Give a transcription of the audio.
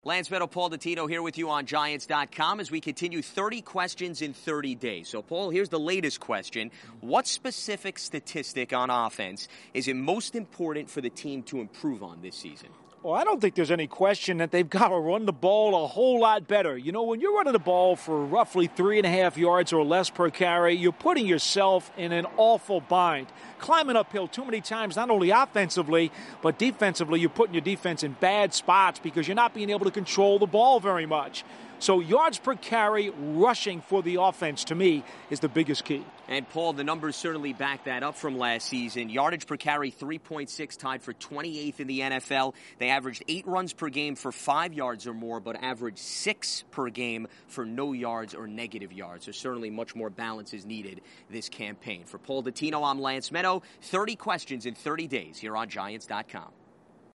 Lance Meadow, Paul Dottino here with you on Giants.com as we continue 30 questions in 30 days. So, Paul, here's the latest question. What specific statistic on offense is it most important for the team to improve on this season? Well, I don't think there's any question that they've got to run the ball a whole lot better. You know, when you're running the ball for roughly 3.5 yards or less per carry, you're putting yourself in an awful bind. Climbing uphill too many times, not only offensively, but defensively, you're putting your defense in bad spots because you're not being able to control the ball very much. So yards per carry, rushing for the offense, to me, is the biggest key. And, Paul, the numbers certainly back that up from last season. Yardage per carry, 3.6, tied for 28th in the NFL. They averaged 8 runs per game for 5 yards or more, but averaged 6 per game for no yards or negative yards. So certainly much more balance is needed this campaign. For Paul Dottino, I'm Lance Meadow. 30 questions in 30 days here on Giants.com.